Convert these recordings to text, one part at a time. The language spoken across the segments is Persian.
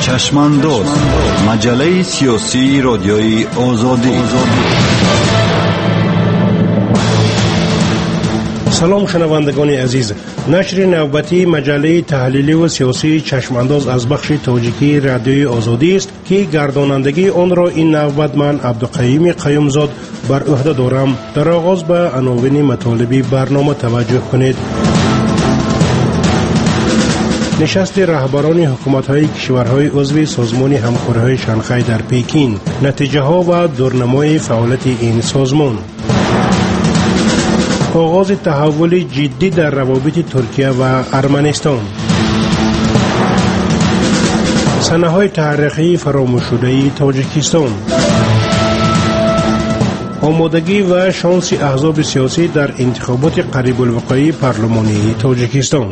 چشمانداز، مجله سیاسی رادیوی آزادی. سلام شنوندگان عزیز، نشر نوبتی مجله تحلیلی و سیاسی چشمانداز از بخش تاجیکی رادیوی آزادی است که گردانندگی آن را این نوبت من عبدالقیوم قیومزاد بر عهده دارم. در آغاز به عناوین مطالبی برنامه توجه کنید. نشست رهبران حکومت‌های کشورهای عضو سازمان همکاری‌های شانگهای در پکین، نتیجه‌ها و دورنمای فعالیت این سازمان. آغاز تحول جدی در روابط ترکیه و ارمنستان. سنه‌های تاریخی فراموش شده تاجیکستان. آمادگی و شانس احزاب سیاسی در انتخابات قریب الوقوع پارلمانی تاجیکستان.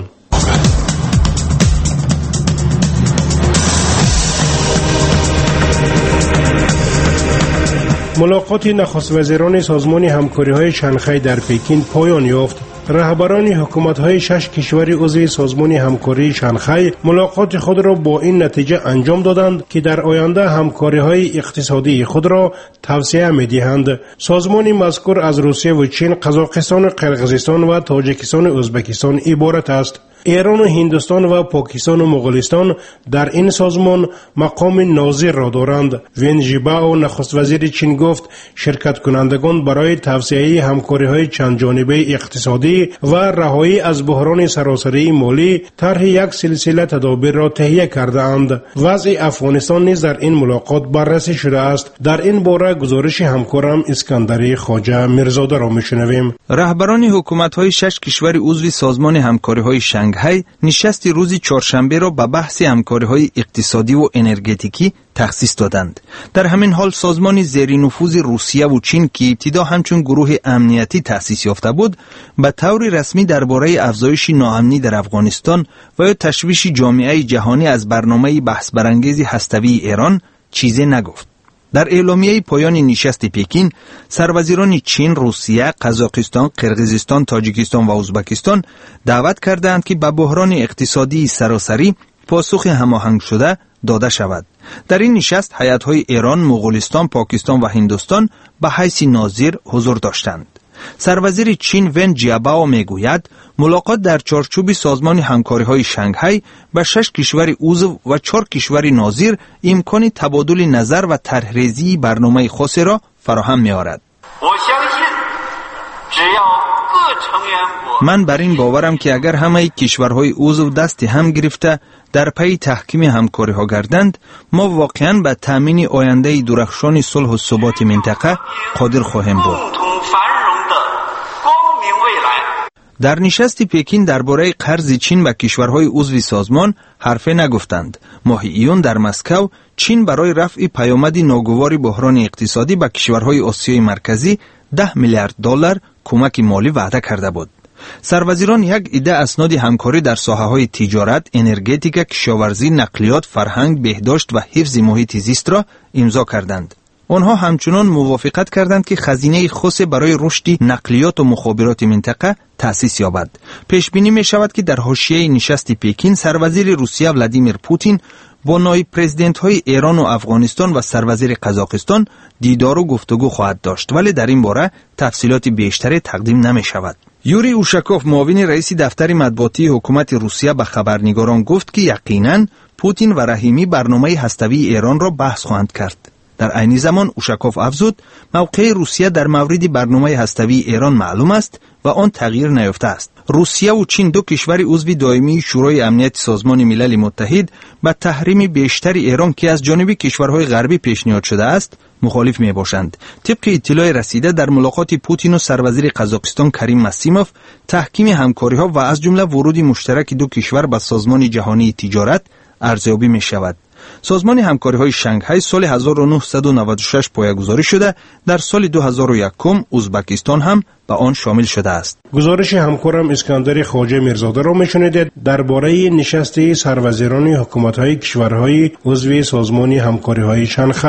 ملاقات نخست وزیران سازمان همکاری‌های شانگهای در پکین پایان یافت. رهبران حکومت‌های 6 کشور عضو سازمان همکاری شانگهای ملاقات خود را با این نتیجه انجام دادند که در آینده همکاری‌های اقتصادی خود را توسعه می‌دهند. سازمان مذکور از روسیه و چین، قزاقستان، قرقیزستان و تاجیکستان و ازبکستان عبارت است. ایران و هندوستان و پاکستان و مغولستان در این سازمان مقام ناظر را دارند. وین جیبائو نخست وزیر چین گفت شرکت کنندگان برای توسعه همکاری‌های چند جانبه اقتصادی و رهایی از بحران سراسری مالی طرح یک سلسله تدابیر را تهیه کرده اند. وضع افغانستان نیز در این ملاقات بررسی شده است. در این باره گزارش همکارم اسکندری خواجه میرزاده را میشنویم. رهبران حکومت‌های 6 کشور عضو سازمان همکاری‌های شانگهای نشست روز چهارشنبه را به بحث همکاری‌های اقتصادی و انرژتیکی تخصیص دادند. در همین حال سازمان زیر نفوذ روسیه و چین که ابتدا همچون گروه امنیتی تأسیس یافته بود، به طور رسمی درباره افزایش ناامنی در افغانستان و یا تشویش جامعه جهانی از برنامه بحث برانگیز هسته‌ای ایران چیزی نگفت. در اعلامیه پایان نشست پکین، سروزیران چین، روسیه، قزاقستان، قرقیزستان، تاجیکستان و ازبکستان دعوت کردند که به بحران اقتصادی سراسری پاسخ هماهنگ شده داده شود. در این نشست هیئت‌های ایران، مغولستان، پاکستان و هندوستان به حیث ناظر حضور داشتند. سروزیر چین وین جیبائو میگوید ملاقات در چارچوب سازمان همکاری‌های شانگهای با 6 کشور عضو و 4 کشور ناظر امکان تبادل نظر و طرح‌ریزی برنامه خاصی را فراهم می‌آورد. من بر این باورم که اگر همه کشورهای عضو دست هم گرفته در پی تحکیم همکاری‌ها گردند، ما واقعاً به تامین آینده درخشان صلح و ثبات منطقه قادر خواهیم بود. در نشست پکین درباره قرض چین به کشورهای عضو سازمان حرفی نگفتند. ماه ایون در مسکو چین برای رفع پیامد ناگوار بحران اقتصادی به کشورهای آسیای مرکزی 10 میلیارد دلار کمک مالی وعده کرده بود. سروزیران یک عده اسناد همکاری در ساحه‌های تجارت، انرژتیک، کشاورزی، نقلیات، فرهنگ، بهداشت و حفظ محیط زیست را امضا کردند. آنها همچنان موافقت کردند که خزینه خاص برای رشد نقلیات و مخابرات منطقه تأسیس یابد. پیش بینی می شود که در حاشیه نشست پکین سروزیر روسیه ولادیمیر پوتین با نایب پرزیدنت های ایران و افغانستان و سروزیر قزاقستان دیدار و گفتگو خواهد داشت، ولی در این باره تفصیلات بیشتری تقدیم نمی شود. یوری اوشاکوف معاون رئیس دفتر مطبوعاتی حکومت روسیه به خبرنگاران گفت که یقیناً پوتین و رحیمی برنامه هسته‌ای ایران را بحث خواهند کرد. در عین زمان اوشاکوف افزود موقع روسیه در مورد برنامه هسته‌ای ایران معلوم است و آن تغییر نیافته است. روسیه و چین، دو کشور عضو دائمی شورای امنیت سازمان ملل متحد، به تحریم بیشتر ایران که از جانب کشورهای غربی پیشنهاد شده است مخالف می باشند. طبق اطلاع رسیده در ملاقات پوتین و سروزیر قزاقستان کریم مسیموف، تحکیم همکاری‌ها و از جمله ورود مشترک دو کشور به سازمان جهانی تجارت ارزیابی می شود. سازمان همکاری‌های شانگهای سال 1996 پایه‌گذاری شده، در سال 2001 ازبکستان هم به آن شامل شده است. گزارش همکارم اسکندری خواجه میرزاده را میشنیدید درباره نشست سروزیران حکومت‌های کشورهای عضو سازمان همکاری‌های شانگهای.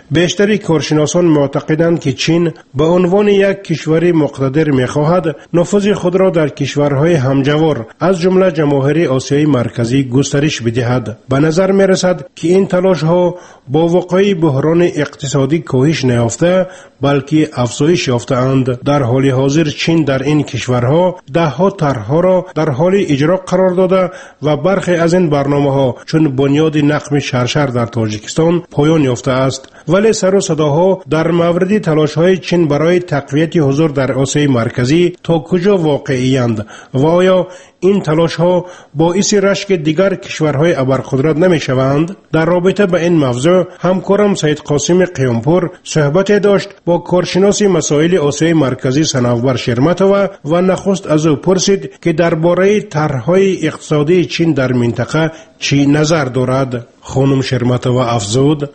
بیشتری کارشناسان معتقدند که چین به عنوان یک کشور مقتدر می‌خواهد نفوذ خود را در کشورهای همجوار از جمله جماهیر آسیای مرکزی گسترش بدهد. به نظر می‌رسد که این تلاش‌ها با وقوع بحران اقتصادی کاهش نیافته بلکه افزایش یافته‌اند. در حال حاضر چین در این کشورها ده‌ها طرح‌ها را در حال اجرا قرار داده و برخی از این برنامه‌ها چون بنیاد نقم شرشر در تاجیکستان پایان یافته است. ولی سر و صداها در مورد تلاش‌های چین برای تقویت حضور در آسیای مرکزی تا کجا واقعی‌اند و آیا این تلاش‌ها باعث رشک دیگر کشورهای ابرقدرت نمی‌شوند؟ در رابطه با این موضوع همکارم سید قاسم قیامپور صحبت داشت با کارشناس مسائل آسیای مرکزی صنوبر شرمتوف و نخست از او پرسید که درباره طرح‌های اقتصادی چین در منطقه چی نظر دارد. خانم شرمتوف افزود: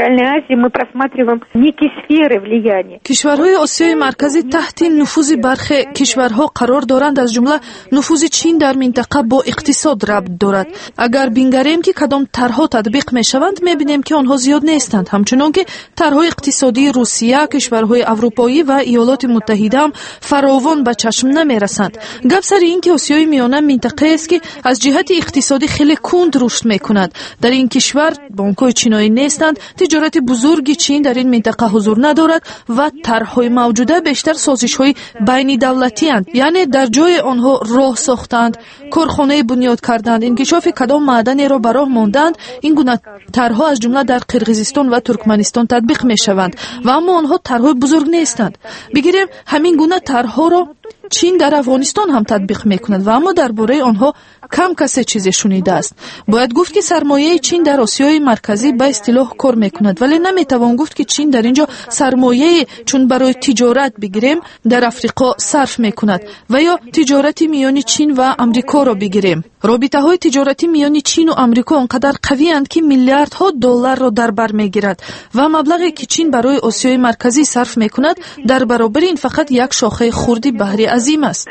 کشورهای آسیای مرکزی تحت نفوذ برخی کشورها قرار دارند، از جمله نفوذ چین در منطقه با اقتصاد ربط دارد. اگر بینگریم که کدام طرحها تطبیق میشوند میبینیم که آنها زیاد نیستند. همچنان که طرحهای اقتصادی روسیه، کشورهای اروپایی و ایالات متحده هم فراوان به چشم نمیرسند. گپ سر این که آسیای میانه منطقه است که از جهت اقتصادی خیلی کند رشد میکند. در این کشور بانک‌های چینایی نیستند، تجارت بزرگی چین در این منطقه حضور ندارد و طرح‌های موجوده بیشتر سازش‌های بین دولتی اند، یعنی در جای آنها راه ساختند، کارخانه بنیاد کردند، انکشاف کدام معدنی را براه ماندند. این گونه طرح‌ها از جمله در قرقیزستان و ترکمنستان تطبیق می‌شوند و اما آنها طرح‌های بزرگ نیستند. بگیریم همین گونه طرح‌ها را چین در افغانستان هم تطبیق میکند و اما درباره آنها کم کسی چیزی شنیده است. باید گفت که سرمایه چین در آسیای مرکزی به اصطلاح کار میکند، ولی نمیتوان گفت که چین در اینجا سرمایه چون برای تجارت بگیریم در افریقا صرف میکند و یا تجارت میان چین و امریکا را بگیریم. رابطه های تجارتی میان چین و امریکا آنقدر قوی اند که میلیاردها دلار را در بر میگیرد و مبلغی که چین برای آسیای مرکزی صرف میکند در برابر این فقط یک شاخه خردی بحری عظیم است.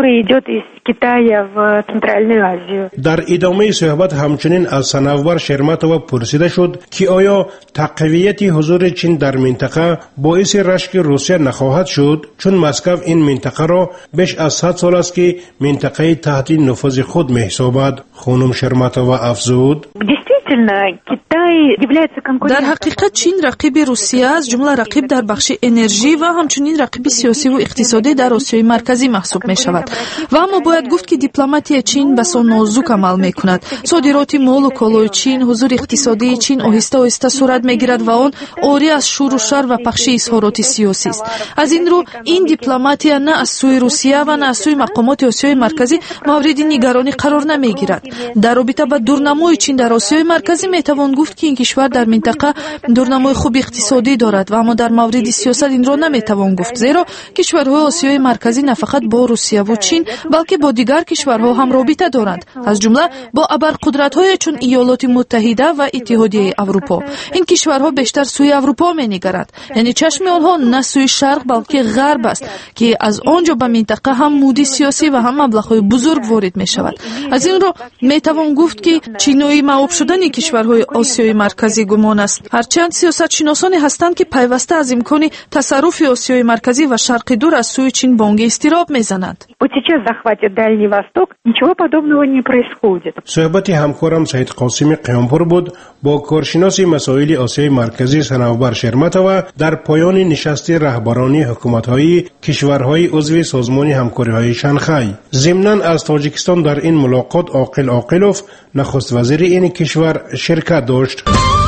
در ادامه صحبت همچنین از صنوبر شرمتوف پرسیده شد که آیا تقویت حضور چین در منطقه باعث رشک روسیه نخواهد شد، چون مسکو این منطقه را بیش از 100 سال است که منطقه تحت نفوذ خود می‌حسابد. خانم شرمتوف افزود: در حقیقت چین رقیب روسیه از جمله رقیب در بخش انرژی و همچنین رقیب سیاسی و اقتصادی در آسیای مرکزی محسوب می شود و اما باید گفت که دیپلماتی چین بسا نازک عمل می کند. صادرات مال و کالای چین، حضور اقتصادی چین آهسته آهسته صورت می گیرد و آن عاری از شور و شر و پخش اظهارات سیاسی است. از این رو این دیپلماتی نه از سوی روسیه و نه از سوی مقامات آسیای مرکزی مورد نگرانی قرار نمی گیرد. در رابطه با دورنمای چین در آسیای مرکزی می توان گفت که این کشور در منطقه دورنمای خوب اقتصادی دارد و اما در مورد سیاست این را نمی توان گفت، زیرا کشورهای آسیای مرکزی نه فقط با روسیه و چین بلکه با دیگر کشورها هم رابطه دارند، از جمله با ابرقدرت‌های چون ایالات متحده و اتحادیه اروپا. این کشورها بیشتر سوی اروپا می‌نگرند، یعنی چشم آنها نه سوی شرق بلکه غرب است که از آنجا به منطقه هم مودی سیاسی و هم مبلغ‌های بزرگ وارد می‌شود. از این رو می‌توان گفت که چینایی معاب شدن کشورهای آسیای مرکزی گمان است. هرچند سیاستشناسانی هستند که پیوسته از امکان تصرف آسیای مرکزی و شرق دور از سوی چین بانگ استراب میزنند. صحبت همکارم سید قاسم قیامپور بود با کارشناس مسائل آسیای مرکزی صنوبر شرمتوف در پایان نشست رهبرانی حکومت‌های کشورهای عضو سازمان همکاری‌های شانگهای. ضمناً از تاجیکستان در این ملاقات عاقل عاقلوف نخست وزیر این کشور شرکت داشت.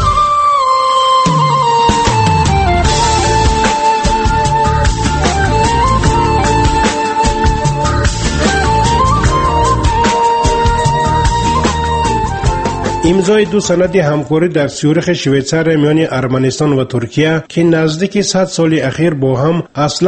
امضای دو سند همکاری در سیورخ شویتزر میان ارمنستان و ترکیه که نزدیک 100 سال اخیر با هم اصلا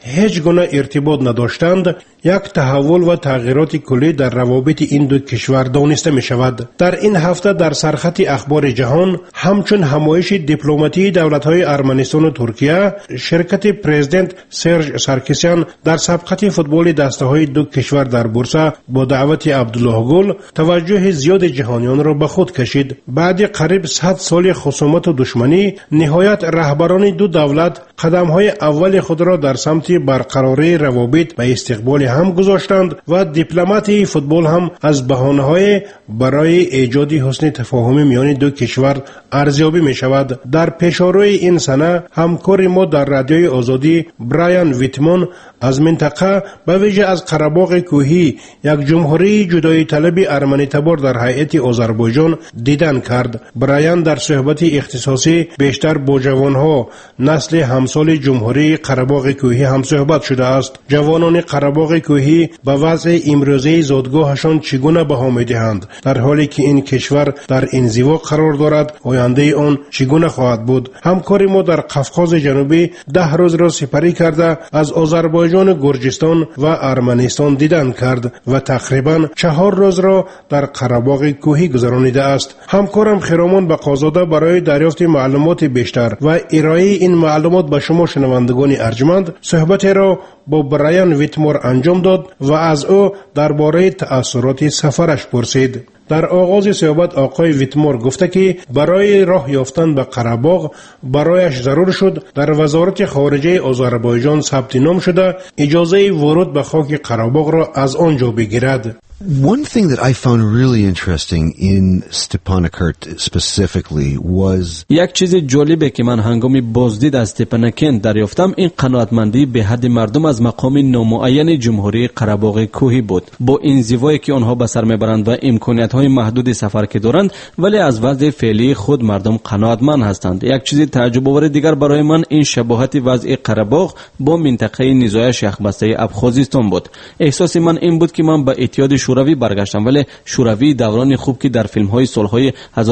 هیچ گونه ارتباط نداشتند، یک تحول و تغییرات کلی در روابط این دو کشور دانسته می شود. در این هفته در سرخط اخبار جهان همچون همایش دیپلماتی دولت‌های ارمنستان و ترکیه، شرکت پرزیدنت سرژ سارکیسیان در سبقت فوتبال دسته‌های دو کشور در بورسا با دعوت عبدالله گل توجه زیاد جهانیان را به خود کشید. بعد قریب 100 سال خصومت و دشمنی، نهایت رهبران دو دولت قدم‌های اول خود را در سمت برقراری روابط به استقبال هم گذاشتند و دیپلماتی فوتبال هم از بهانه‌های برای ایجاد حسن تفاهم میان دو کشور ارزیابی می شود. در پیشروی این سنه همکار ما در رادیوی آزادی برایان ویتمون از منطقه به ویژه از قره‌باغ کوهی یک جمهوری جدایی طلب ارمنی تبار در هیئت آذربایجان دیدن کرد. برایان در صحبت اختصاصی بیشتر با جوانها نسل همسال جمهوری قره‌باغ کوهی هم صحبت شده است. جوانان قره‌باغ کوهی به وضع امروزی زادگاهشان چگونه بها می‌دهند؟ در حالی که این کشور در انزوا قرار دارد، آینده آن چگونه خواهد بود؟ همکار ما در قفقاز جنوبی 10 روز را سپری کرده از آذربایجان، گرجستان و ارمنستان دیدن کرد و تقریبا 4 روز را در قره‌باغ کوهی گذرانیده است. همکارم خرامان بقازاده برای دریافت معلومات بیشتر و ارائه این معلومات به شما شنوندگان ارجمند صحبت را با برایان ویتمور انجام داد و از او درباره تأثیرات سفرش پرسید. در آغاز صحبت آقای ویتمور گفته که برای راه یافتن به قره‌باغ برایش ضرور شد در وزارت خارجه آذربایجان ثبت نام شده اجازه ورود به خاک قره‌باغ را از آنجا بگیرد. One thing that I found really interesting in Stepanakert specifically was یک چیز جالبه که من هنگامی بازدید از استپاناکرت دریافتم این قناعتمندی به حد مردم از مقام نامعین جمهوری قره‌باغ کوهی بود. با انزوایی که آنها به سر میبرند و امکانیت‌های محدود سفر که دارند، ولی از وضع فعلی خود مردم قناعتمند هستند. یک چیز تعجب آور دیگر برای من این شباهت وضع قره‌باغ با منطقه نزاع شاخ‌بسته ابخازستان بود. احساس من این بود که من به اتحاد شوروی برگشتم، ولی شوروی دوران خوب که در فیلم‌های سال‌های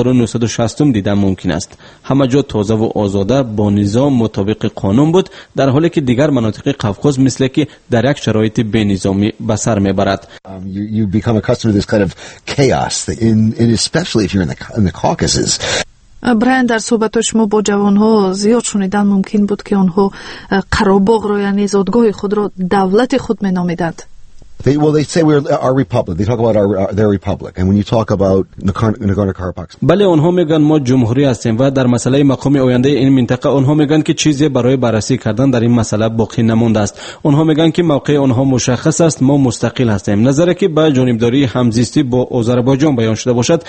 1960 دیدن ممکن است. همه جا تازه و آزاده با نظام مطابق قانون بود، در حالی که دیگر مناطق قفقاز مثل که در یک شرایط بی‌نظامی به سر میبرد. You become accustomed to this kind of chaos especially if you're in the Caucasus. برایان در صحبت شما با جوانها زیاد شنیدن ممکن بود که آنها قره‌باغ را یعنی زادگاه خود را دولت خود مینامیدند. They say we're our republic. They talk about their republic. And when you talk about Nagorno-Karabakh. بله آنها میگن ما جمهوری هستیم و در مسئله مقام آینده این منطقه آنها میگن که چیزی برای بررسی کردن در این مسئله باقی نمانده است. آنها میگن که موقع آنها مشخص است، ما مستقل هستیم. نظری که به جانبداری همزیستی با آذربایجان بیان شده باشد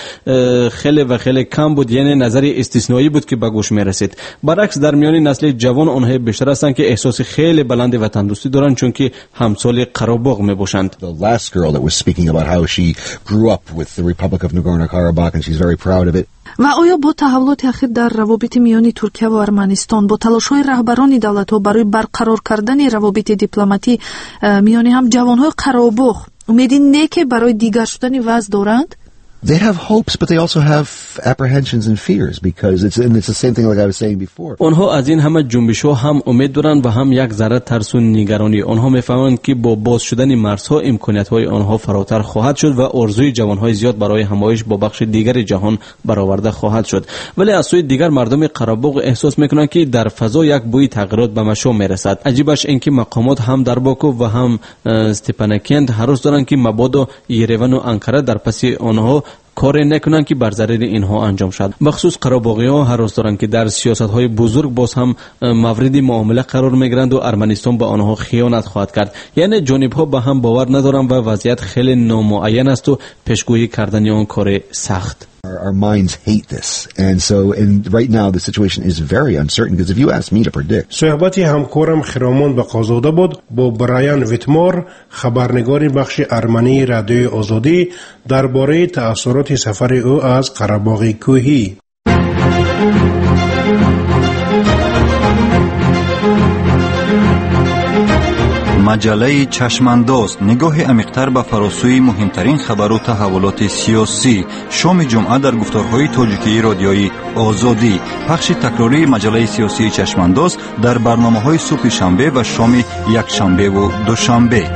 خیلی کم بود، یعنی نظری استثنایی بود که به گوش میرسید. برعکس در میان نسل جوان آنها بیشتر هستند که احساس خیلی بلند وطن دوستی دارند، چون که همسال قره‌باغ میباشند. The last girl that was speaking about how she grew up with the Republic of Nagorno-Karabakh and she's very proud of it. و آیا با تحولات اخیر در روابط میان ترکیه و ارمنستان با تلاش‌های رهبران دولت‌ها برای برقرار کردن روابط دیپلماتی میان هم جوان‌های قره‌باغ امیدی نیک برای دیگر شدن وضع دارند؟ They have hopes, but they also have apprehensions and fears because it's the same thing like I was saying before. آنها از این همه جنبش‌ها هم امید دارند و هم یک ذره ترس و نگرانی. آنها می‌فهمند که با باز شدن مرزها امکانیت‌های آنها فراتر خواهد شد و آرزوی جوان‌های زیاد برای همایش با بخش دیگر جهان برآورده خواهد شد. ولی از سوی دیگر مردم قره‌باغ احساس می‌کنند که در فضا یک بوی تغییرات به مشو می‌رسد. عجیبش این که مقامات هم در باکو و هم استپاناکرت هر روز دارند که مبادا یریون و انقره در پس آنها کاری نکنند که بر ضرر اینها انجام شد. بخصوص قره‌باغی‌ها هر روز دارند که در سیاست‌های بزرگ باز هم مورد معامله قرار می‌گیرند و ارمنستان به آنها خیانت خواهد کرد. یعنی جانب‌ها به هم باور ندارند و وضعیت خیلی نامعین است و پیشگویی کردن آن کار سخت. Our minds hate this, and so right now the situation is very uncertain because if you ask me to predict. صحبت همکارم خرامان بقازاده بود با برایان ویتمور، خبرنگار بخش ارمنی رادیوی آزادی درباره تأثیرات سفر او از قره‌باغ کوهی. مجله چشمانداز، نگاه عمیق‌تر به فراسوی مهمترین خبر و تحولات سیاسی. شام جمعه در گفتارهای تاجیکی رادیویی آزادی. پخش تکراری مجله سیاسی چشمانداز در برنامه‌های صبح شنبه و شام یک شنبه و دوشنبه.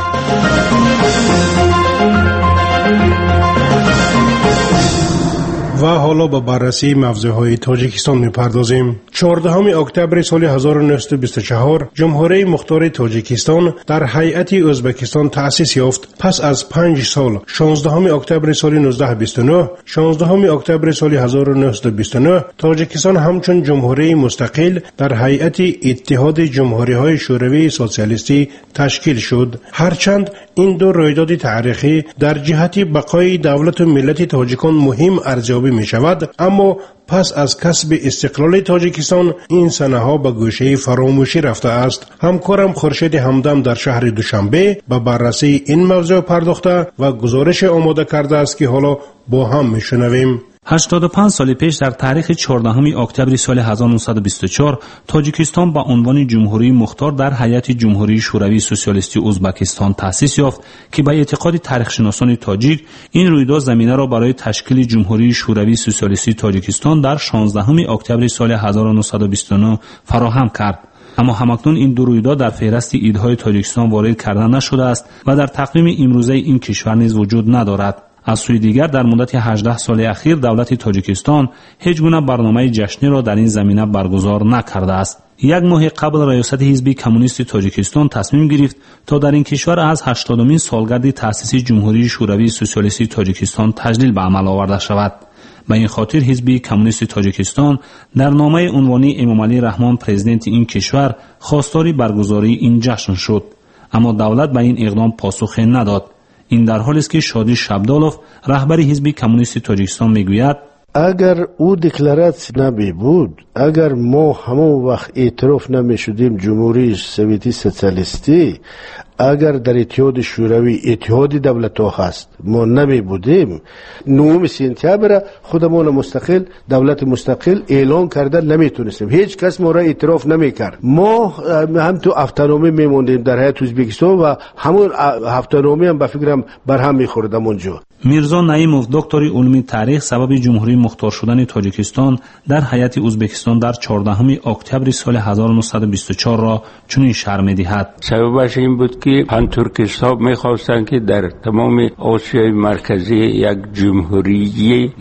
و حالا به بررسی موضوعهای تاجیکستان می‌پردازیم. 14 اکتبر سال 1924 جمهوری مختار تاجیکستان در هیئت ازبکستان تأسیس یافت. پس از 5 سال 16 اکتبر سال 1929 16 اکتبر سال 1929 تاجیکستان همچون جمهوری مستقل در هیئت اتحاد جمهوری‌های شوروی سوسیالیستی تشکیل شد. هرچند این دو رویداد تاریخی در جهت بقای دولت و ملت تاجیکان مهم ارزیابی می شود، اما پس از کسب استقلال تاجیکستان این سنه‌ها به گوشه فراموشی رفته است. همکارم خورشید همدم در شهر دوشنبه به بررسی این موضوع پرداخته و گزارش آماده کرده است که حالا با هم میشنویم. 85 سال پیش در تاریخ 14 اکتبر سال 1924 تاجیکستان با عنوان جمهوری مختار در هیئت جمهوری شوروی سوسیالیستی ازبکستان تأسیس یافت که به اعتقاد تاریخ‌شناسان تاجیک این رویداد زمینه را برای تشکیل جمهوری شوروی سوسیالیستی تاجیکستان در 16 اکتبر سال 1929 فراهم کرد. اما همکنون این دو رویداد در فهرست ایدهای تاجیکستان وارد کرده نشده است و در تقویم امروزه این کشور نیز وجود ندارد. از سوی دیگر در مدت 18 سال اخیر دولت تاجیکستان هیچ گونه برنامه جشنی را در این زمینه برگزار نکرده است. یک ماه قبل ریاست حزب کمونیست تاجیکستان تصمیم گرفت تا در این کشور از 80مین سالگرد تأسیس جمهوری شوروی سوسیالیستی تاجیکستان تجلیل به عمل آورده شود. به این خاطر حزب کمونیست تاجیکستان در نامه عنوانی امامعلی رحمان پرزیدنت این کشور خواستار برگزاری این جشن شد، اما دولت به این اقدام پاسخی نداد. این در حالی است که شادی شبدالوف رهبر حزب کمونیست تاجیکستان میگوید اگر او دکلراسیون نمی بود، اگر ما همون وقت اعتراف نمی شدیم جمهوری سوویتی سوسیالیستی، اگر در اتحاد شوروی اتحاد دولت ها هست ما نمی بودیم، 9 سپتامبر خودمون مستقل دولت مستقل اعلان کرده نمی تونستیم، هیچ کس ما را اعتراف نمی کرد. ما هم تو اتونومی می موندیم در هیئت ازبکستان و همون اتونومی هم به فکرم برهم می خوردم اونجا. میرزا نعیموف دکتر علوم تاریخ سبب جمهوری مختار شدن تاجیکستان در هیئت ازبکستان در 14 اکتبر سال 1924 را چنین شرح می‌دهد. سببش این بود که پانتورکیستان می‌خواستند که در تمام آسیای مرکزی یک جمهوری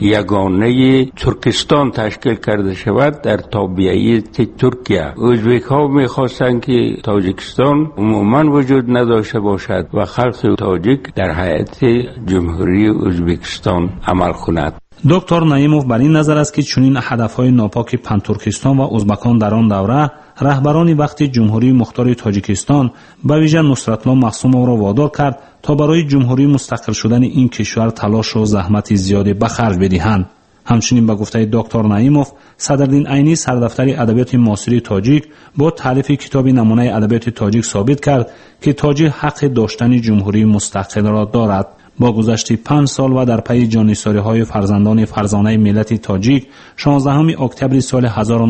یگانه ترکستان تشکیل کرده شود در تابعیت ترکیه. ازبک‌ها می‌خواستند که تاجیکستان عموماً وجود نداشته باشد و خلق تاجیک در هیئت جمهوری ازبکستان عمل کند. دکتر نعیموف بر این نظر است که چنین هدفهای ناپاک پانتورکستان و ازبکان در آن دوره رهبران وقت جمهوری مختار تاجیکستان به ویژه نصرتالله مقسوموف را وادار کرد تا برای جمهوری مستقل شدن این کشور تلاش و زحمت زیادی به خرج بدهند. همچنین به گفته دکتر نعیموف صدرالدین عینی سردفتر ادبیات معاصر تاجیک با تالیف کتاب نمونه ادبیات تاجیک ثابت کرد که تاجیک حق داشتن جمهوری مستقل را دارد. با گذشت 5 سال و در پی جانیساری‌های فرزندان فرزانه ملت تاجیک 16 اکتبر سال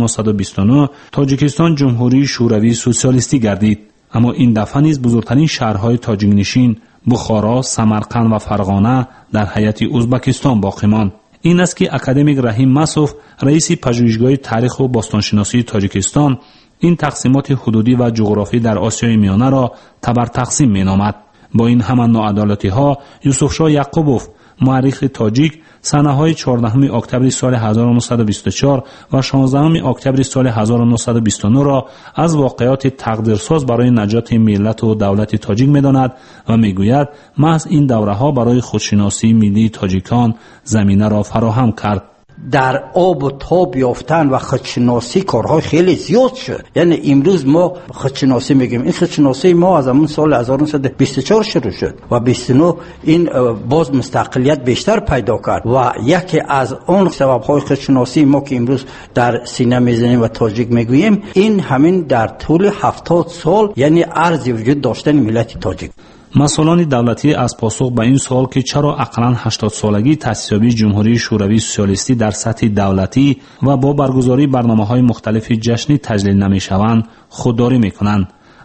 1929 تاجیکستان جمهوری شوروی سوسیالیستی گردید. اما این دفعه نیز بزرگترین شهرهای تاجیک نشین بخارا، سمرقند و فرغانه در هیئت ازبکستان باقی ماند. این است که اکادمیک رحیم مسعود رئیس پژوهشگاه تاریخ و باستانشناسی تاجیکستان این تقسیمات حدودی و جغرافی در آسیای میانه را تبر تقسیم می‌نامد. با این همان ناعدالتی ها یوسفشاه یعقوبوف مورخ تاجیک سنه‌های 14 اکتبر سال 1924 و 16 اکتبر سال 1929 را از واقعات تقدیرساز برای نجات ملت و دولت تاجیک می‌داند و می‌گوید محض این دوره‌ها برای خودشناسی ملی تاجیکان زمینه را فراهم کرد. در آب و تاب یافتن و خودشناسی کارهای خیلی زیاد شد. یعنی امروز ما خودشناسی میگیم، این خودشناسی ما از همون سال 1924 شروع شد و 29 این باز مستقلیت بیشتر پیدا کرد و یکی از اون سبب‌های خودشناسی ما که امروز در سینه میزنیم و تاجیک میگوییم این همین در طول 70 سال یعنی ارزی وجود داشتن ملت تاجیک. مسئولان دولتی از پاسخ به این سوال که چرا اقلاً 80 سالگی تأسیس‌یابی جمهوری شوروی سوسیالیستی در سطح دولتی و با برگزاری برنامه‌های مختلف جشنی تجلیل نمی‌شوند خودداری می‌کنند.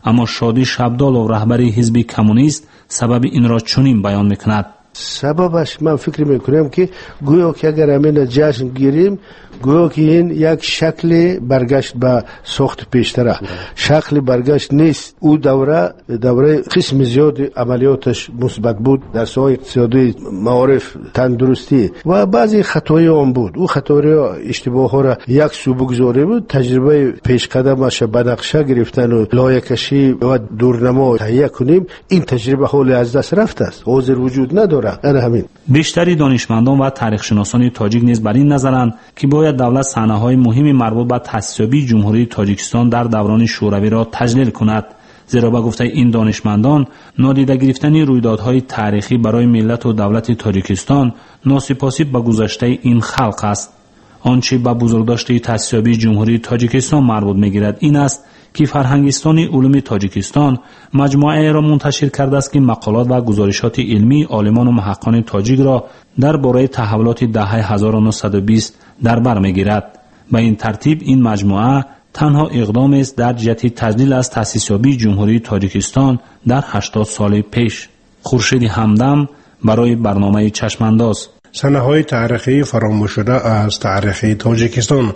اما شادی شبدالov رهبری حزب کمونیست سبب این را چنین بیان میکند. سببش من فکر میکنم که گویا که اگر همین جشن گیریم گویا که این یک شکل برگشت به ساخت پیشتره، شکل برگشت نیست. او دوره قسم زیاد عملیاتش مثبت بود در ساحه اقتصادی، معارف، تندرستی و بعضی خطاهای آن بود. او خطاهای اشتباه ها را یک سو بگذاره بود. تجربه پیش قدمش بنقشه گرفتن و لایه کشی و دورنما تهیه کنیم، این تجربه حال از دست رفته است، حاضر وجود نداره. بیشتری دانشمندان و تاریخ شناسان تاجیک نیز بر این نظرند که باید دولت صحنه‌های مهمی مربوط به تاسیس‌یابی جمهوری تاجیکستان در دوران شوروی را تجلیل کند، زیرا به گفته این دانشمندان نادیده گرفتن رویدادهای تاریخی برای ملت و دولت تاجیکستان ناسپاسی به گذشته این خلق است. آنچه به بزرگداشت تاسیس‌یابی جمهوری تاجیکستان مربوط می‌گیرد این است که فرهنگستان علوم تاجیکستان مجموعه را منتشر کرده است که مقالات و گزارشات علمی عالمان و محققان تاجیک را درباره تحولات دهه 1920 در بر می‌گیرد. به این ترتیب این مجموعه تنها اقدام است در جهت تجلیل از تأسیس‌یابی جمهوری تاجیکستان در 80 سال پیش. خورشید همدم برای برنامه چشمانداز. صحنه‌های تاریخی فراموش شده از تاریخ تاجیکستان.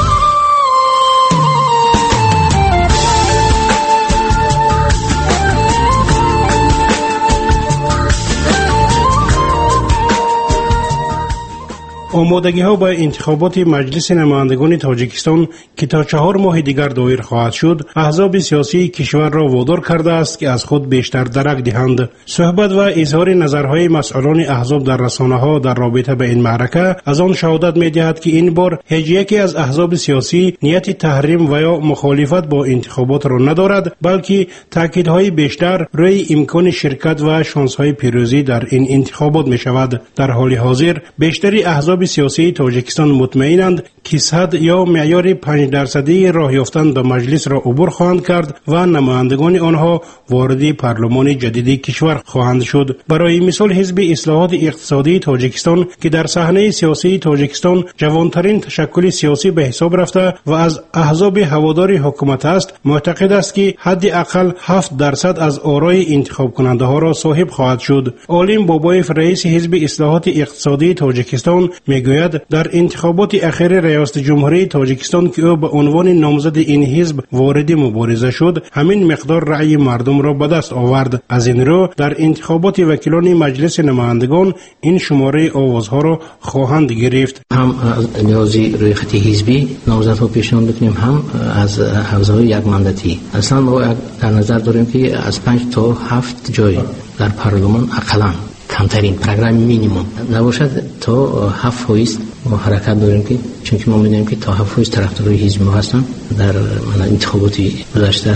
آمادگی ها به انتخابات مجلس نمایندگان تاجیکستان که تا 4 ماه دیگر دایر خواهد شد، احزاب سیاسی کشور را وادار کرده است که از خود بیشتر درک دهند. صحبت و اظهار نظرهای مسئولان احزاب در رسانه ها در رابطه به این معرکه از آن شهادت می دهد که این بار هیچ یکی از احزاب سیاسی نیت تحریم و یا مخالفت با انتخابات را ندارد، بلکه تاکیدهای بیشتر روی امکان شرکت و شانس های پیروزی در این انتخابات می شود. در حال حاضر بیشتری احزاب سیاسی تاجیکستان مطمئنند که صد یا معیار 5% راه یافتن به مجلس را عبور خواهند کرد و نمایندگان آنها وارد پارلمان جدید کشور خواهند شد. برای مثال حزب اصلاحات اقتصادی تاجیکستان که در صحنه سیاسی تاجیکستان جوانترین تشکل سیاسی به حساب رفته و از احزاب هوادار حکومت است، معتقد است که حداقل 7% از آرای انتخاب کننده ها را صاحب خواهد شد. عالم بابایف رئیس حزب اصلاحات اقتصادی تاجیکستان میگوید در انتخابات اخیر ریاست جمهوری تاجیکستان که او به عنوان نامزد این حزب وارد مبارزه شد، همین مقدار رأی مردم را به دست آورد. از این رو در انتخابات وکیلان مجلس نمایندگان این شماره آوازها را خواهند گرفت. هم از نیازی روی خط حزبی نامزدها پیشنهاد میکنیم، هم از حوزه‌های یک مانداتی. اصلا ما در نظر داریم که از 5 تا 7 جای در پارلمان اقلاً کمترین پروگرام مینیمم نباشد تا 7% ما حرکت داریم، که چون که ما می‌دونیم که تا 7% طرفدارای حزب ما هستن. در انتخاباتی گذشته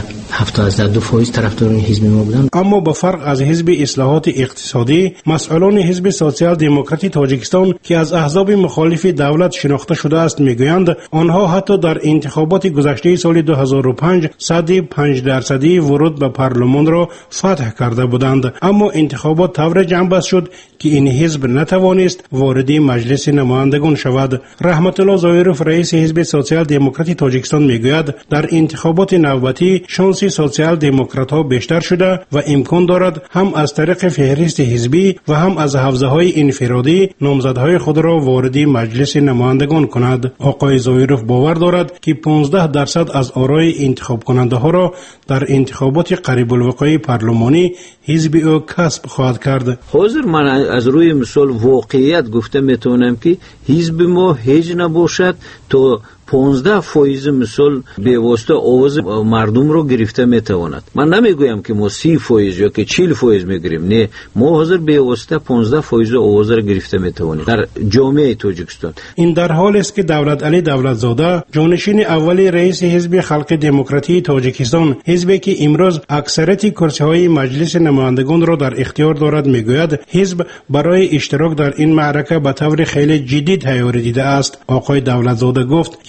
72% طرفداران حزب ما بودند. اما با فرق از حزب اصلاحات اقتصادی، مسئولان حزب سوسیال دموکراتی تاجیکستان که از احزاب مخالف دولت شناخته شده است میگویند آنها حتی در انتخابات گذشته سال 2005 105% ورود به پارلمان را فتح کرده بودند، اما انتخابات طور جنب شد که این حزب نتوانست وارد مجلس نمایندگان شود. رحمت الله ظاهروف رئیس حزب سوسیال دموکراتی تاجیکستان میگوید در انتخابات نوبتی شانس سوسیال دموکرات ها بیشتر شده و امکان دارد هم از طریق فهرست حزبی و هم از حوزه های انفرادی نامزدهای خود را وارد مجلس نمایندگان کند. آقای ظاهروف باور دارد که 15% از آرای انتخاب کننده ها را در انتخابات قریب الوقوع پارلمانی حزب او کسب خواهد کرد. حاضر من از روی مثال واقعیت گفته میتونم که حزب ما هیچ نباشد تا 15% مثال به واسطه آواز مردم رو گرفته میتواند. من نمیگویم که ما 30% یا که 40% میگیریم، نه، ما حاضر به واسطه 15% آواز رو گرفته میتوانیم در جامعه تاجیکستان. این در حال است که دولت علی دولتزاده جانشین اولی رئیس حزب خلق دموکراتی تاجیکستان، حزبی که امروز اکثریت کرسی‌های مجلس نمایندگان را در اختیار دارد، میگوید حزب برای اشتراک در این معرکه به طور خیلی جدی تیاری دیده است. آقای دولتزاده گفت که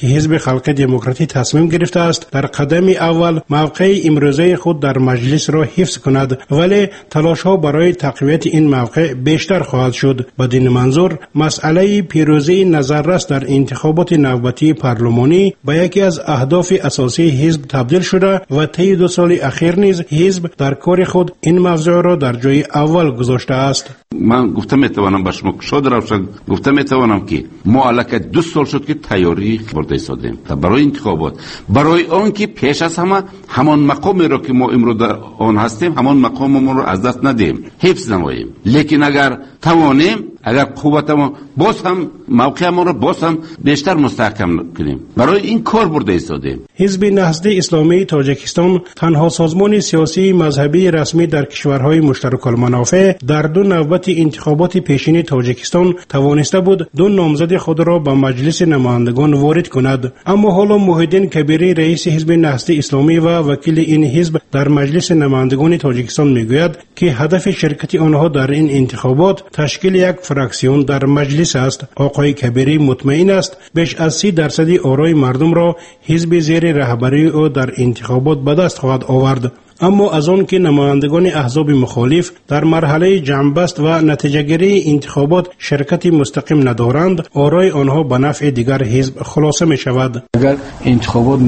حزب خلق دموکراتی تصمیم گرفته است در قدم اول موقع امروزه خود در مجلس را حفظ کند، ولی تلاش ها برای تقویت این موقع بیشتر خواهد شد. بدین منظور مسئله پیروزی نظررس در انتخابات نوبتی پارلمانی به یکی از اهداف اساسی حزب تبدیل شده و طی 2 سال اخیر نیز حزب در کار خود این موضوع را در جای اول گذاشته است. من گفتم میتوانم به شما شاد روشن گفتم میتوانم که ما الکی 2 سال شد که تیاری برده ایستادیم برای انتخابات، برای آن که پیش از همه همان مقامی را که ما امروز در آن هستیم همان مقام ما را از دست ندیم، حفظ نماییم. لیکن اگر توانیم، اگر قوت ما باز هم موقع ما را باز هم بیشتر مستحکم کنیم، برای این کار برده ایستادیم. حزب نهضت اسلامی تاجیکستان تنها سازمان سیاسی مذهبی رسمی در کشورهای مشترک المنافع در 2 نوبت انتخابات پیشین تاجیکستان توانسته بود 2 نامزد خود را به مجلس نمایندگان وارد کند. اما حالا محیدین کبیری رئیس حزب نهضت اسلامی و وکیل این حزب در مجلس نمایندگان تاجیکستان میگوید که هدف شرکت آنها در این انتخابات تشکیل یک فراکسیون در مجلس است. آقای کبیری مطمئن است بیش از 30% آرای مردم را حزب زیر رهبری او در انتخابات به دست خواهد آورد. اما از آن که نمایندگان احزاب مخالف در مرحله جمع‌بست و نتیجه‌گیری انتخابات شرکت مستقیم ندارند، آرای آنها به نفع دیگر حزب خلاصه می شود. اگر انتخابات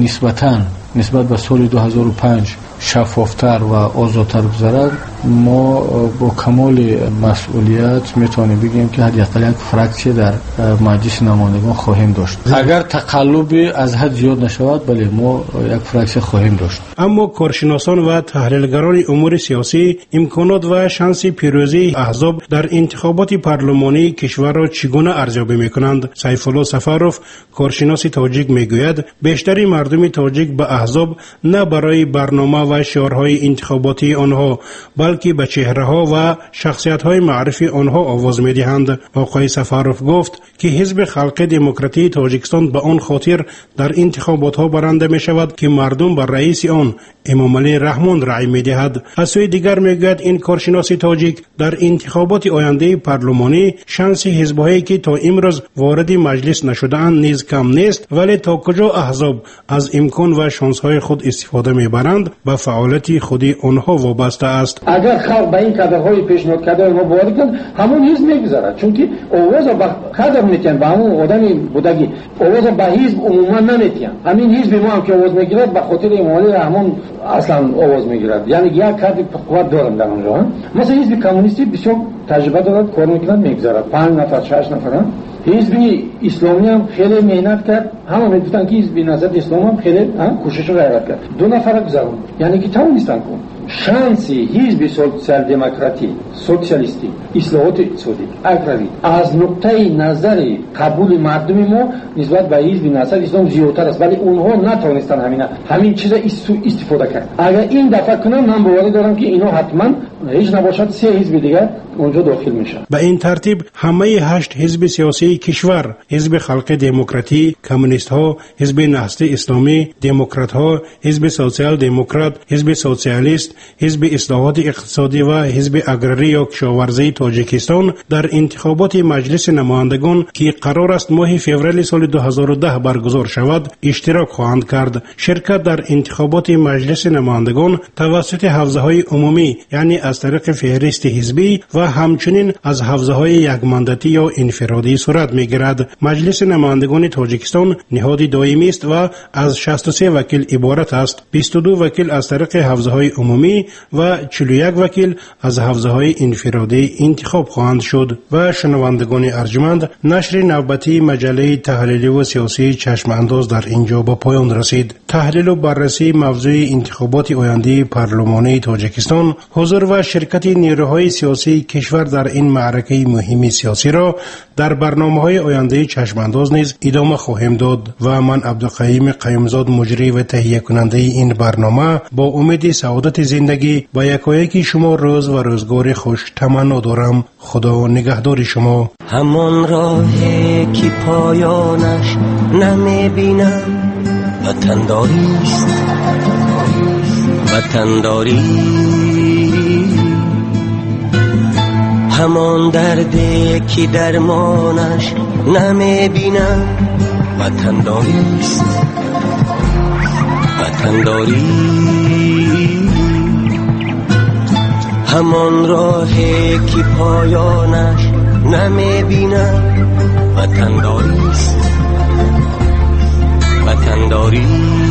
نسبت به سال 2005 شفافتر و آزادتر بگذرد، ما با کمال مسئولیت میتونیم بگیم که حداقل یک فرکسی در مجلس نمایندگان خواهیم داشت. اگر تقلب از حد زیاد نشود، بله ما یک فرکسی خواهیم داشت. اما کارشناسان و تحلیلگران امور سیاسی امکانات و شانس پیروزی احزاب در انتخابات پارلمانی کشور را چگونه ارزیابی میکنند؟ سیف الله سفروف کارشناس تاجیک میگوید بیشتر مردم تاجیک به احزاب نه برای برنامه و شعارهای انتخاباتی آنها بلکه به چهره‌ها و شخصیت‌های معرفی آنها آواز می‌دهند. آقای سفروف گفت که حزب خلق دموکراتی تاجیکستان به آن خاطر در انتخابات‌ها برنده می‌شود که مردم بر رئیس آن امامعلی رحمان رأی می‌دهد. از سوی دیگر می‌گوید این کارشناس تاجیک در انتخابات آینده پارلمانی شانس حزب‌هایی که تا امروز وارد مجلس نشده‌اند نیز کم نیست، ولی تا کجا احزاب از امکان و شانس‌های خود استفاده می‌برند به فعالیت خودی آنها وابسته است. اگر خلق به این کادرهای پیشنهاد کرده ما باور کن همون حزب میگذارد، چون که آواز با کادر میتن با همون آدمی بودگی آواز با حزب عموما نمیتن. همین حزب ما هم که آواز میگیرد به خاطر امامعلی رحمان اصلا آواز میگیرد، یعنی یک کادر قوت دارن در اونجا. مثلا حزب کمونیستی بسیار تجربه دارد، کار میکنند میگذارد 5 نفر 6 نفر. حزب اسلامی هم خیلی مهنت کرد، همه میگفتن که حزب نهضت اسلامی هم خیلی کوشش و غیرت کرد، 2 نفر گذارون، یعنی که توانستن کن شانسی حزب سوسیال دموکراتی سوسیالیستی اصلاحات اقتصادی اگرایی از نقطه نظر قبول مردم ما نسبت به حزب نهضت اسلام زیادتر است، ولی اونها نتونستن همین چیز استفاده کرد. اگر این دفعه کنن من باور دارم که اینا حتما هیچ نباشد 3 حزب دیگر اونجا داخل میشن. به این ترتیب همه 8 حزب سیاسی کشور، حزب خلق دموکراتی، کمونیست ها، حزب نهضت اسلامی، دموکرات ها، حزب سوسیال دموکرات، حزب سوسیالیست، حزب اصلاحات اقتصادی و حزب اگراری یا کشاورزی تاجیکستان در انتخابات مجلس نمایندگان که قرار است ماه فوریه سال 2010 برگزار شود اشتراک خواهند کرد. شرکت در انتخابات مجلس نمایندگان توسط حوزه‌های عمومی یعنی از طریق فهرست حزبی و همچنین از حوزه‌های یک مانداتی یا انفرادی صورت می‌گیرد. مجلس نمایندگان تاجیکستان نهاد دائمی است و از 63 وکیل عبارت است. 22 وکیل از طریق حوزه‌های عمومی و 41 وکیل از حوزه‌های انفرادی انتخاب خواهند شد. و شنوندگان ارجمند، نشر نوبتی مجله تحلیلی و سیاسی چشم انداز در اینجا به پایان رسید. تحلیل و بررسی موضوع انتخابات آینده پارلمانی تاجیکستان، حضور و شرکت نیروهای سیاسی کشور در این معرکه مهم سیاسی را در برنامه‌های آینده چشم انداز نیز ادامه خواهیم داد و من عبدالقیوم قیومزاد مجری و تهیه کننده این برنامه با امید سعادت زندگی با یکایک شما روز و روزگار خوش تمنا دارم. خدا نگهدار شما. همان راهی که پایانش نمیبینم وطنداریست، وطنداری همان دردی که درمانش نمیبینم وطنداریست وطنداری همان راهی که پایانش نمیبینم وطنداریست وطنداری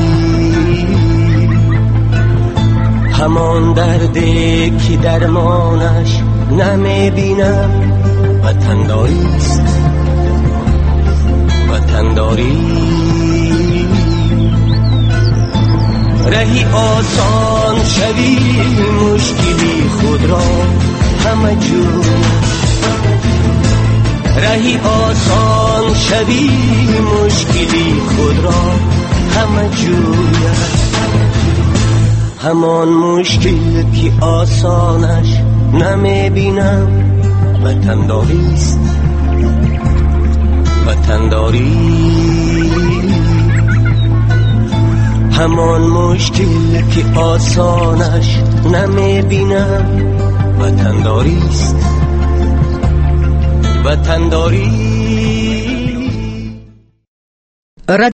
همان دردی که درمانش نمیبینم وطنداریست وطنداری رهی آسان شوی مشکلی خود را همه جور رهی آسان شوی مشکلی خود را همه جور همان مشکل که آسانش نمیبینم وطنداریست وطنداری همان مشکل که آسانش نمیبینم وطنداریست وطنداری